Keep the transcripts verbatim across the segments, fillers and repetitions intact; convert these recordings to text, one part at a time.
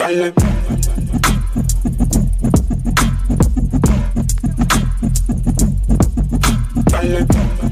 Dale. Dale.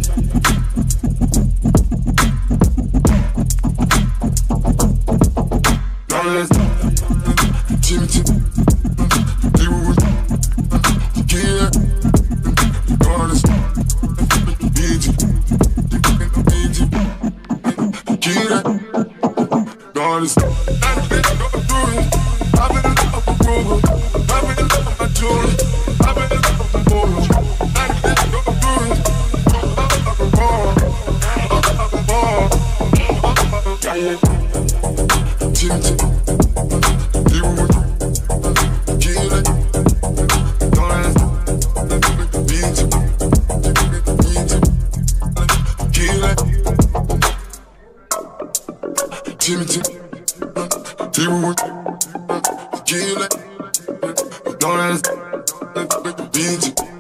Dale. Jim Jim. You get honest. Easy. Easy. Get it. Honest. I've been in love with Google. I've been in love with my jewelry. I've been in love with Google. I've been in love with Google. I'm a ball. I'm a ball. Yeah, yeah. Jim Jim. You would get it. Honest. Easy. Easy. Get it. Jim Jim. You would get it. Don't ask, bitch.